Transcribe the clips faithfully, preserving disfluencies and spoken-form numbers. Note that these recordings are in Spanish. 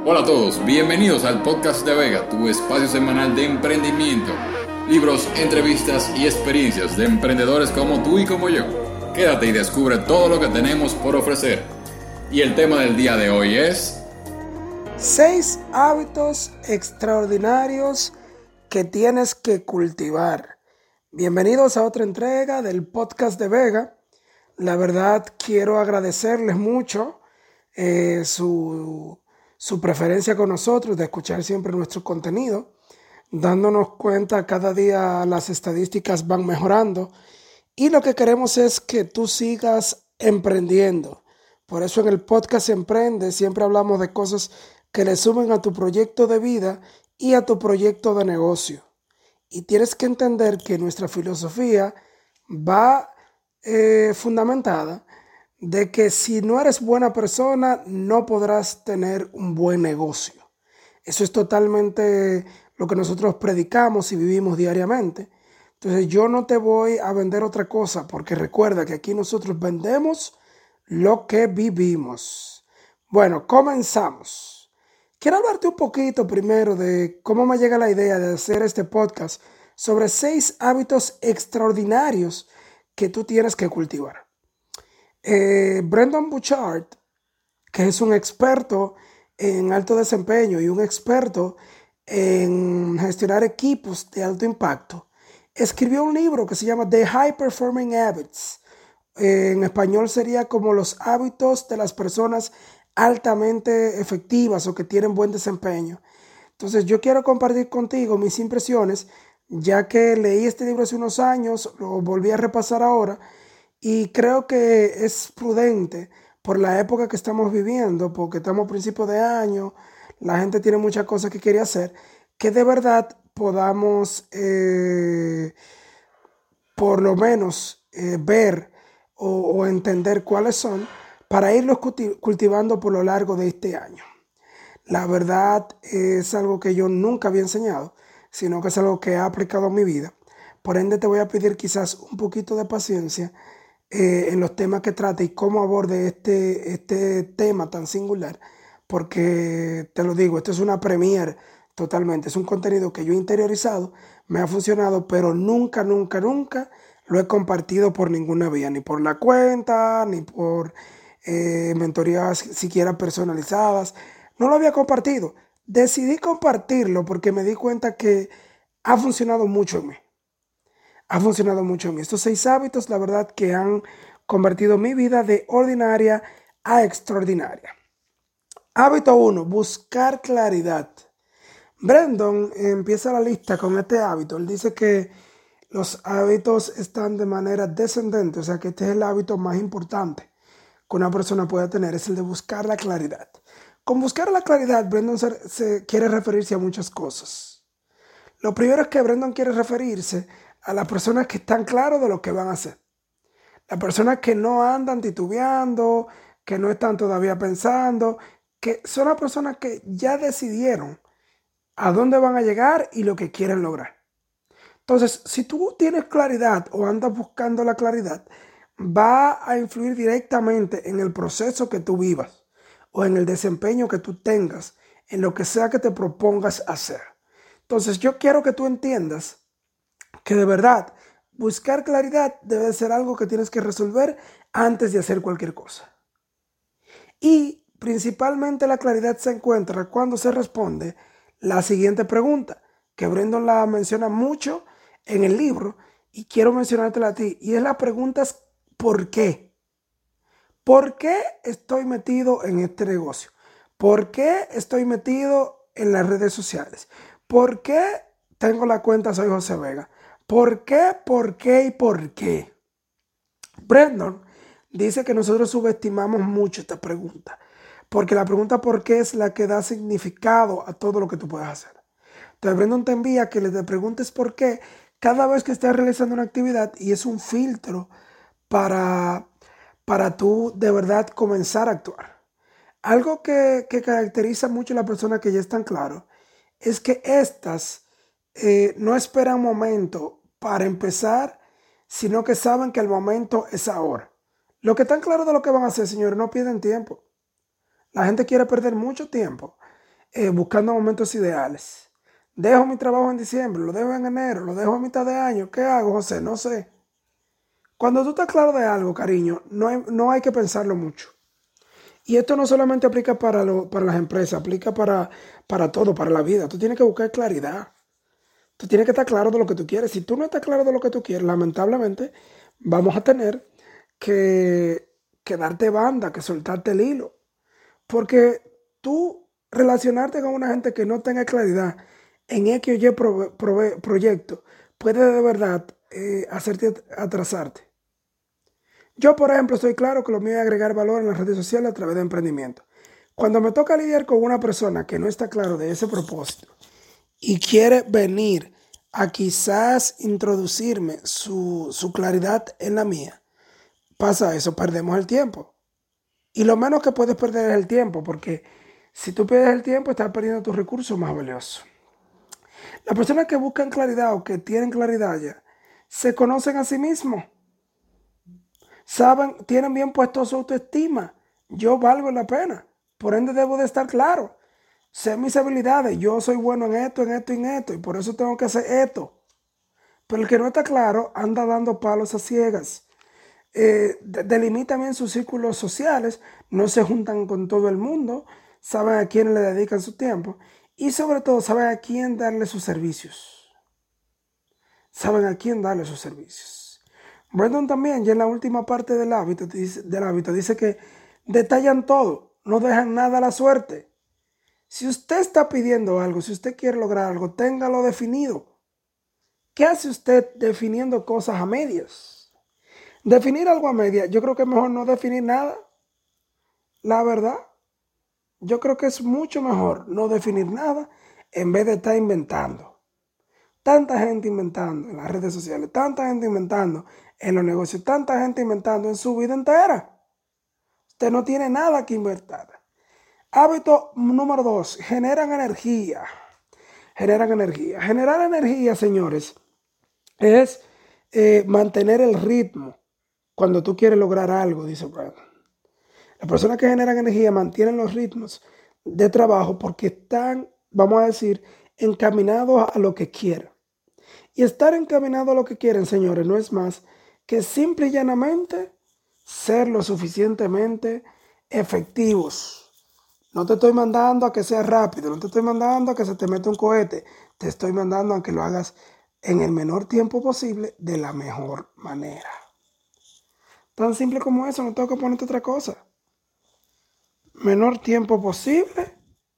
Hola a todos, bienvenidos al podcast de Vega, tu espacio semanal de emprendimiento, libros, entrevistas y experiencias de emprendedores como tú y como yo. Quédate y descubre todo lo que tenemos por ofrecer. Y el tema del día de hoy es... Seis hábitos extraordinarios que tienes que cultivar. Bienvenidos a otra entrega del podcast de Vega. La verdad quiero agradecerles mucho eh, su... su preferencia con nosotros, de escuchar siempre nuestro contenido, dándonos cuenta cada día las estadísticas van mejorando y lo que queremos es que tú sigas emprendiendo. Por eso en el podcast Emprende siempre hablamos de cosas que le sumen a tu proyecto de vida y a tu proyecto de negocio. Y tienes que entender que nuestra filosofía va eh, fundamentada de que si no eres buena persona, no podrás tener un buen negocio. Eso es totalmente lo que nosotros predicamos y vivimos diariamente. Entonces yo no te voy a vender otra cosa, porque recuerda que aquí nosotros vendemos lo que vivimos. Bueno, comenzamos. Quiero hablarte un poquito primero de cómo me llega la idea de hacer este podcast sobre seis hábitos extraordinarios que tú tienes que cultivar. Eh, Brendon Burchard, que es un experto en alto desempeño y un experto en gestionar equipos de alto impacto, escribió un libro que se llama The High Performing Habits. Eh, en español sería como los hábitos de las personas altamente efectivas o que tienen buen desempeño. Entonces yo quiero compartir contigo mis impresiones, ya que leí este libro hace unos años, lo volví a repasar ahora. Y creo que es prudente por la época que estamos viviendo, porque estamos a principios de año, la gente tiene muchas cosas que quiere hacer, que de verdad podamos eh, por lo menos eh, ver o, o entender cuáles son para irlos culti- cultivando por lo largo de este año. La verdad es algo que yo nunca había enseñado, sino que es algo que he aplicado en mi vida. Por ende te voy a pedir quizás un poquito de paciencia Eh, en los temas que trate y cómo aborde este, este tema tan singular, porque te lo digo, esto es una premiere totalmente, es un contenido que yo he interiorizado, me ha funcionado, pero nunca, nunca, nunca lo he compartido por ninguna vía, ni por la cuenta, ni por eh, mentorías siquiera personalizadas, no lo había compartido. Decidí compartirlo porque me di cuenta que ha funcionado mucho en mí. Ha funcionado mucho en mí. Estos seis hábitos, la verdad, que han convertido mi vida de ordinaria a extraordinaria. Hábito uno, buscar claridad. Brendon empieza la lista con este hábito. Él dice que los hábitos están de manera descendente, o sea que este es el hábito más importante que una persona puede tener, es el de buscar la claridad. Con buscar la claridad, Brendon se, se quiere referirse a muchas cosas. Lo primero es que Brendon quiere referirse a las personas que están claros de lo que van a hacer. Las personas que no andan titubeando, que no están todavía pensando, que son las personas que ya decidieron a dónde van a llegar y lo que quieren lograr. Entonces, si tú tienes claridad o andas buscando la claridad, va a influir directamente en el proceso que tú vivas o en el desempeño que tú tengas en lo que sea que te propongas hacer. Entonces, yo quiero que tú entiendas que de verdad buscar claridad debe ser algo que tienes que resolver antes de hacer cualquier cosa. Y principalmente la claridad se encuentra cuando se responde la siguiente pregunta, que Brendon la menciona mucho en el libro y quiero mencionártela a ti. Y es la pregunta es ¿por qué? ¿Por qué estoy metido en este negocio? ¿Por qué estoy metido en las redes sociales? ¿Por qué tengo la cuenta Soy José Vega? ¿Por qué, por qué y por qué? Brendon dice que nosotros subestimamos mucho esta pregunta, porque la pregunta por qué es la que da significado a todo lo que tú puedes hacer. Entonces Brendon te envía que le te preguntes por qué cada vez que estés realizando una actividad y es un filtro para, para tú de verdad comenzar a actuar. Algo que, que caracteriza mucho a las personas que ya están claros es que estas eh, no esperan momento para empezar, sino que saben que el momento es ahora. Los que están claros de lo que van a hacer, señores, no pierden tiempo. La gente quiere perder mucho tiempo eh, buscando momentos ideales. Dejo mi trabajo en diciembre, lo dejo en enero, lo dejo a mitad de año. ¿Qué hago, José? No sé. Cuando tú estás claro de algo, cariño, no hay, no hay que pensarlo mucho. Y esto no solamente aplica para, lo, para las empresas, aplica para, para todo, para la vida. Tú tienes que buscar claridad. Tú tienes que estar claro de lo que tú quieres. Si tú no estás claro de lo que tú quieres, lamentablemente vamos a tener que, que darte banda, que soltarte el hilo. Porque tú relacionarte con una gente que no tenga claridad en X o Y pro- prove- proyecto puede de verdad eh, hacerte atrasarte. Yo, por ejemplo, estoy claro que lo mío es agregar valor en las redes sociales a través de emprendimiento. Cuando me toca lidiar con una persona que no está claro de ese propósito y quiere venir a quizás introducirme su, su claridad en la mía, pasa eso, perdemos el tiempo. Y lo menos que puedes perder es el tiempo, porque si tú pierdes el tiempo, estás perdiendo tus recursos más valiosos. Las personas que buscan claridad o que tienen claridad ya, se conocen a sí mismos, saben, tienen bien puesto su autoestima. Yo valgo la pena, por ende debo de estar claro. Sé mis habilidades, yo soy bueno en esto, en esto y en esto, y por eso tengo que hacer esto. Pero el que no está claro anda dando palos a ciegas. Eh, de- delimitan bien sus círculos sociales, no se juntan con todo el mundo, saben a quién le dedican su tiempo y sobre todo saben a quién darle sus servicios. Saben a quién darle sus servicios. Brandon también, ya en la última parte del hábito, dice, del hábito, dice que detallan todo, no dejan nada a la suerte. Si usted está pidiendo algo, si usted quiere lograr algo, téngalo definido. ¿Qué hace usted definiendo cosas a medias? Definir algo a medias, yo creo que es mejor no definir nada. La verdad, yo creo que es mucho mejor no definir nada en vez de estar inventando. Tanta gente inventando en las redes sociales, tanta gente inventando en los negocios, tanta gente inventando en su vida entera. Usted no tiene nada que inventar. Hábito número dos, generan energía. Generan energía. Generar energía, señores, es eh, mantener el ritmo cuando tú quieres lograr algo, dice Brandon. Las personas que generan energía mantienen los ritmos de trabajo porque están, vamos a decir, encaminados a lo que quieren. Y estar encaminado a lo que quieren, señores, no es más que simple y llanamente ser lo suficientemente efectivos. No te estoy mandando a que sea rápido, no te estoy mandando a que se te meta un cohete, te estoy mandando a que lo hagas en el menor tiempo posible de la mejor manera. Tan simple como eso, no tengo que ponerte otra cosa. Menor tiempo posible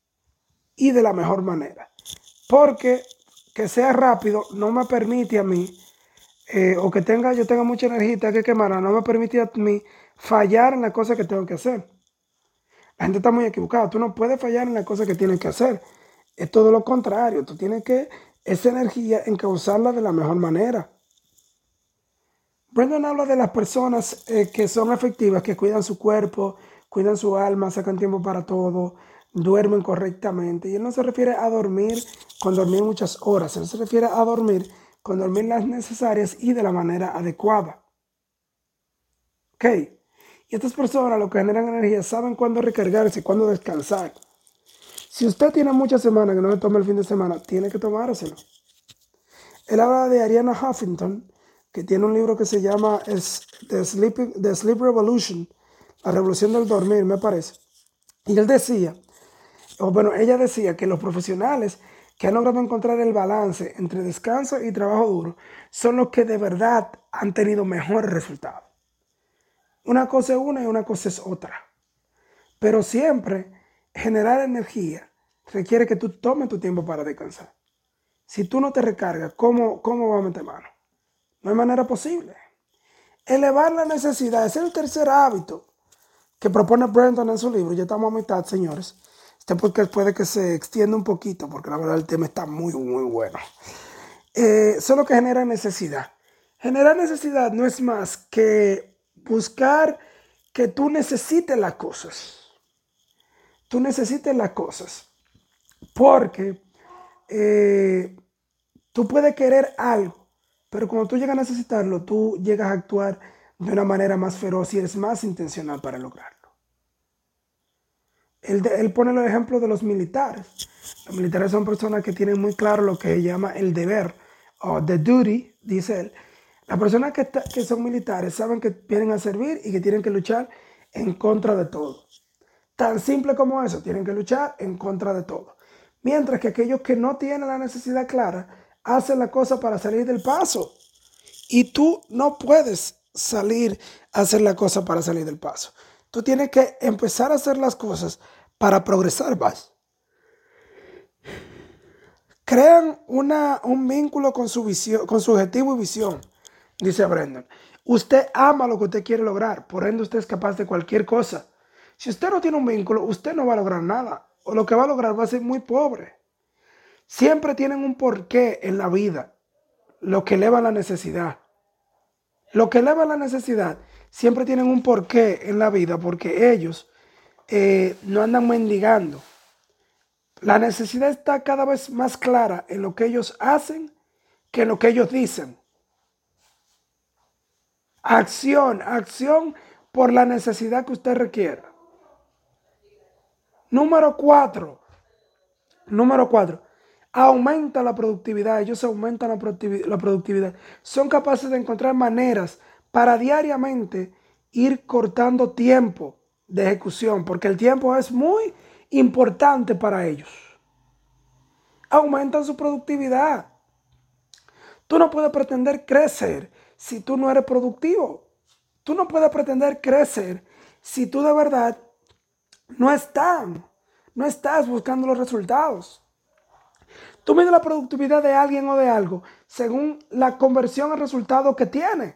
y de la mejor manera. Porque que sea rápido no me permite a mí, eh, o que tenga, yo tenga mucha energía que quemar, no me permite a mí fallar en las cosas que tengo que hacer. La gente está muy equivocada. Tú no puedes fallar en las cosas que tienes que hacer. Es todo lo contrario. Tú tienes que, esa energía, encauzarla de la mejor manera. Brendan habla de las personas eh, que son efectivas, que cuidan su cuerpo, cuidan su alma, sacan tiempo para todo, duermen correctamente. Y él no se refiere a dormir con dormir muchas horas, él se refiere a dormir con dormir las necesarias y de la manera adecuada. ¿Ok? Y estas personas, lo que generan energía, saben cuándo recargarse, cuándo descansar. Si usted tiene muchas semanas que no le toma el fin de semana, tiene que tomárselo. Él habla de Arianna Huffington, que tiene un libro que se llama The Sleep, The Sleep Revolution, la revolución del dormir, me parece. Y él decía, o bueno, ella decía que los profesionales que han logrado encontrar el balance entre descanso y trabajo duro son los que de verdad han tenido mejores resultados. Una cosa es una y una cosa es otra. Pero siempre generar energía requiere que tú tomes tu tiempo para descansar. Si tú no te recargas, ¿cómo, cómo va a meter mano? No hay manera posible. Elevar la necesidad es el tercer hábito que propone Brandon en su libro. Ya estamos a mitad, señores. Este podcast puede que se extienda un poquito porque la verdad el tema está muy, muy bueno. Eh, solo que genera necesidad. Generar necesidad no es más que buscar que tú necesites las cosas. Tú necesites las cosas. Porque eh, tú puedes querer algo, pero cuando tú llegas a necesitarlo, tú llegas a actuar de una manera más feroz y eres más intencional para lograrlo. Él, de- él pone el ejemplo de los militares. Los militares son personas que tienen muy claro lo que llama el deber o the duty, dice él. Las personas que, está- que son militares saben que vienen a servir y que tienen que luchar en contra de todo. Tan simple como eso, tienen que luchar en contra de todo. Mientras que aquellos que no tienen la necesidad clara hacen la cosa para salir del paso. Y tú no puedes salir a hacer la cosa para salir del paso. Tú tienes que empezar a hacer las cosas para progresar más. Crean una, un vínculo con su visión, con su objetivo y visión, dice Brendan. Usted ama lo que usted quiere lograr, por ende usted es capaz de cualquier cosa. Si usted no tiene un vínculo, usted no va a lograr nada, o lo que va a lograr va a ser muy pobre. Siempre tienen un porqué en la vida, lo que eleva la necesidad. Lo que eleva la necesidad siempre tienen un porqué en la vida, porque ellos eh, no andan mendigando. La necesidad está cada vez más clara en lo que ellos hacen que en lo que ellos dicen. Acción, acción por la necesidad que usted requiera. Número cuatro, número cuatro, aumenta la productividad. Ellos aumentan la productivi- la productividad. Son capaces de encontrar maneras para diariamente ir cortando tiempo de ejecución, porque el tiempo es muy importante para ellos. Aumentan su productividad. Tú no puedes pretender crecer si tú no eres productivo. Tú no puedes pretender crecer si tú de verdad no estás, no estás buscando los resultados. Tú mides la productividad de alguien o de algo según la conversión al resultado que tiene.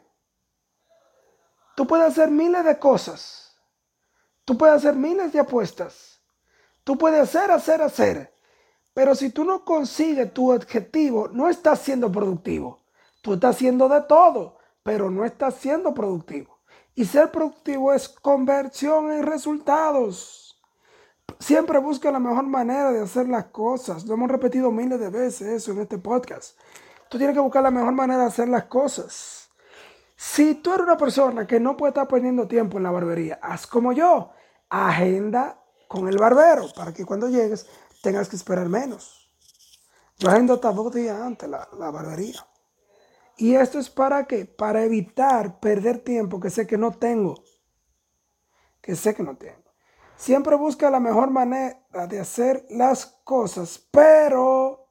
Tú puedes hacer miles de cosas. Tú puedes hacer miles de apuestas. Tú puedes hacer, hacer, hacer. Pero si tú no consigues tu objetivo, no estás siendo productivo. Tú estás haciendo de todo, pero no estás siendo productivo. Y ser productivo es conversión en resultados. Siempre busca la mejor manera de hacer las cosas. Lo hemos repetido miles de veces eso en este podcast. Tú tienes que buscar la mejor manera de hacer las cosas. Si tú eres una persona que no puede estar perdiendo tiempo en la barbería, haz como yo. Agenda con el barbero para que cuando llegues tengas que esperar menos. Yo agendo hasta dos días antes la, la barbería. Y esto es para qué? Para evitar perder tiempo que sé que no tengo. Que sé que no tengo. Siempre busca la mejor manera de hacer las cosas, pero,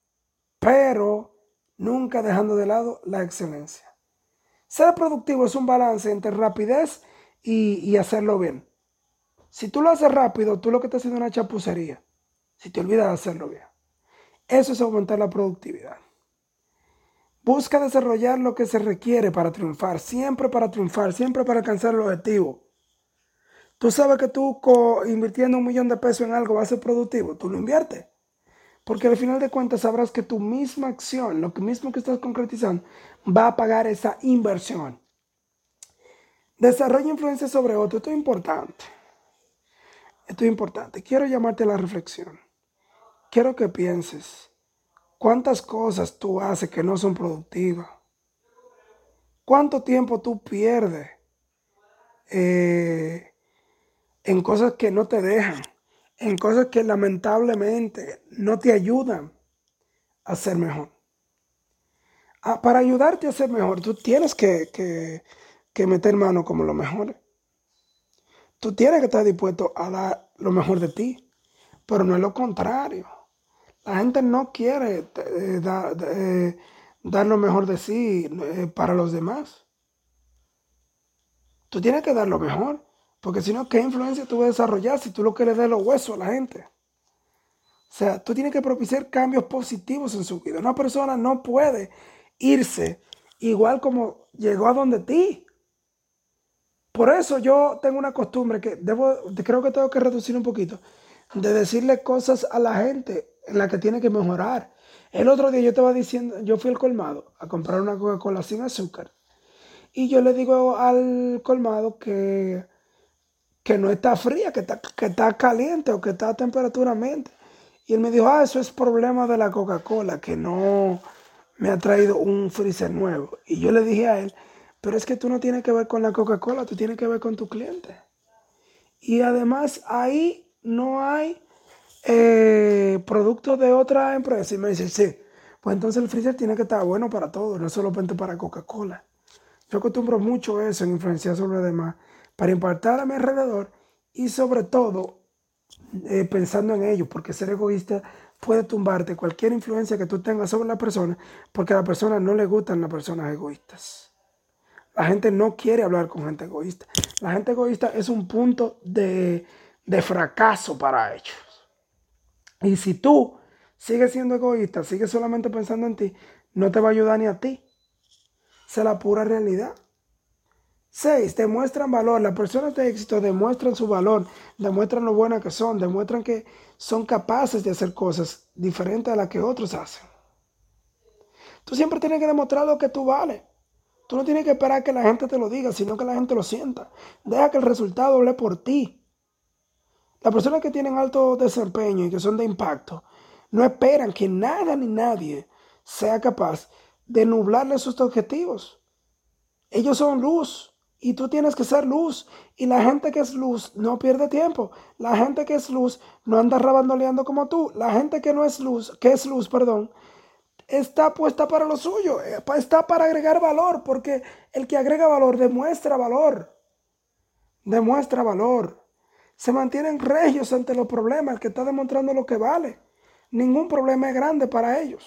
pero, nunca dejando de lado la excelencia. Ser productivo es un balance entre rapidez y, y hacerlo bien. Si tú lo haces rápido, tú lo que estás haciendo es una chapucería. Si te olvidas de hacerlo bien. Eso es aumentar la productividad. Busca desarrollar lo que se requiere para triunfar, siempre para triunfar, siempre para alcanzar el objetivo. Tú sabes que tú co- invirtiendo un millón de pesos en algo va a ser productivo, tú lo inviertes. Porque al final de cuentas sabrás que tu misma acción, lo que mismo que estás concretizando, va a pagar esa inversión. Desarrolla influencia sobre otro, esto es importante. Esto es importante. Quiero llamarte a la reflexión. Quiero que pienses cuántas cosas tú haces que no son productivas. ¿Cuánto tiempo tú pierdes eh, en cosas que no te dejan? En cosas que lamentablemente no te ayudan a ser mejor. Ah, para ayudarte a ser mejor, tú tienes que, que, que meter mano como lo mejor. Tú tienes que estar dispuesto a dar lo mejor de ti, pero no es lo contrario. La gente no quiere eh, da- eh, dar lo mejor de sí eh, para los demás. Tú tienes que dar lo mejor, porque si no, ¿qué influencia tú vas a desarrollar si tú lo que le das los huesos a la gente? O sea, tú tienes que propiciar cambios positivos en su vida. Una persona no puede irse igual como llegó a donde ti. Por eso yo tengo una costumbre que debo, creo que tengo que reducir un poquito, de decirle cosas a la gente en la que tiene que mejorar. El otro día yo estaba diciendo, yo fui al colmado a comprar una Coca-Cola sin azúcar y yo le digo al colmado que, que no está fría, que está, que está caliente o que está a temperatura ambiente. Y él me dijo, ah, eso es problema de la Coca-Cola, que no me ha traído un freezer nuevo. Y yo le dije a él, pero es que tú no tienes que ver con la Coca-Cola, tú tienes que ver con tu cliente. Y además ahí no hay eh, productos de otra empresa. Y me dice, sí, pues entonces el freezer tiene que estar bueno para todo, no solamente para Coca-Cola. Yo acostumbro mucho eso en influenciar sobre los demás, para impactar a mi alrededor y sobre todo eh, pensando en ellos, porque ser egoísta puede tumbarte cualquier influencia que tú tengas sobre la persona, porque a la persona no le gustan las personas egoístas. La gente no quiere hablar con gente egoísta. La gente egoísta es un punto de, de fracaso para ellos. Y si tú sigues siendo egoísta, sigues solamente pensando en ti, no te va a ayudar ni a ti. Esa es la pura realidad. Seis, demuestran valor. Las personas de éxito demuestran su valor, demuestran lo buenas que son, demuestran que son capaces de hacer cosas diferentes a las que otros hacen. Tú siempre tienes que demostrar lo que tú vales. Tú no tienes que esperar que la gente te lo diga, sino que la gente lo sienta. Deja que el resultado hable por ti. Las personas que tienen alto desempeño y que son de impacto, no esperan que nada ni nadie sea capaz de nublarle sus objetivos. Ellos son luz y tú tienes que ser luz. Y la gente que es luz no pierde tiempo. La gente que es luz no anda rabandoleando como tú. La gente que no es luz, que es luz, perdón, está puesta para lo suyo, está para agregar valor, porque el que agrega valor demuestra valor, demuestra valor. Se mantienen regios ante los problemas, el que está demostrando lo que vale. Ningún problema es grande para ellos.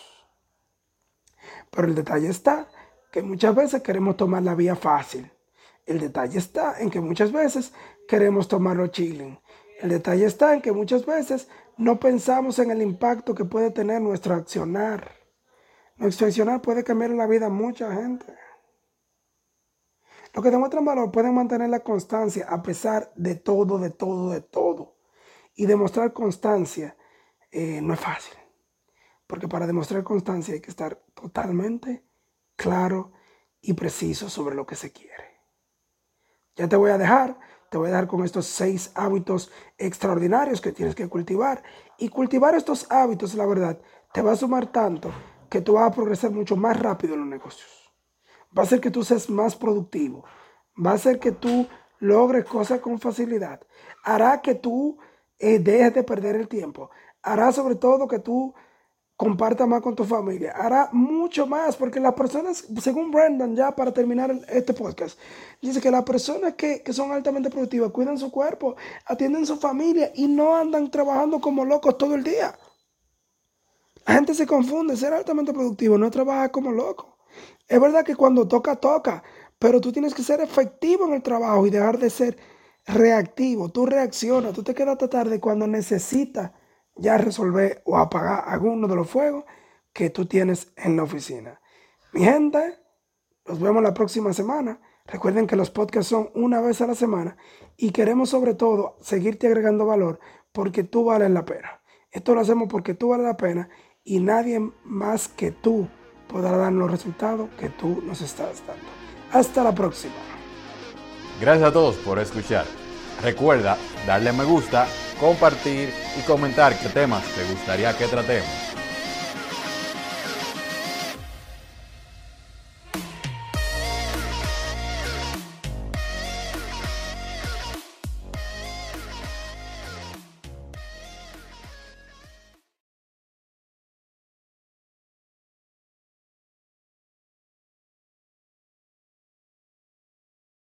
Pero el detalle está que muchas veces queremos tomar la vía fácil. El detalle está en que muchas veces queremos tomarlo chilling. El detalle está en que muchas veces no pensamos en el impacto que puede tener nuestro accionar. Nuestro accionar puede cambiar la vida a mucha gente. Los que demuestran valor pueden mantener la constancia a pesar de todo, de todo, de todo. Y demostrar constancia eh, no es fácil. Porque para demostrar constancia hay que estar totalmente claro y preciso sobre lo que se quiere. Ya te voy a dejar, te voy a dejar con estos seis hábitos extraordinarios que tienes que cultivar. Y cultivar estos hábitos, la verdad, te va a sumar tanto que tú vas a progresar mucho más rápido en los negocios. Va a hacer que tú seas más productivo. Va a hacer que tú logres cosas con facilidad. Hará que tú eh, dejes de perder el tiempo. Hará sobre todo que tú compartas más con tu familia. Hará mucho más, porque las personas, según Brendan, ya para terminar este podcast, dice que las personas que, que son altamente productivas cuidan su cuerpo, atienden su familia y no andan trabajando como locos todo el día. La gente se confunde. Ser altamente productivo no es trabajar como loco. Es verdad que cuando toca, toca. Pero tú tienes que ser efectivo en el trabajo y dejar de ser reactivo. Tú reaccionas. Tú te quedas hasta tarde cuando necesitas ya resolver o apagar alguno de los fuegos que tú tienes en la oficina. Mi gente, nos vemos la próxima semana. Recuerden que los podcasts son una vez a la semana. Y queremos sobre todo seguirte agregando valor porque tú vales la pena. Esto lo hacemos porque tú vales la pena. Y nadie más que tú podrá dar los resultados que tú nos estás dando. Hasta la próxima. Gracias a todos por escuchar. Recuerda darle me gusta, compartir y comentar qué temas te gustaría que tratemos.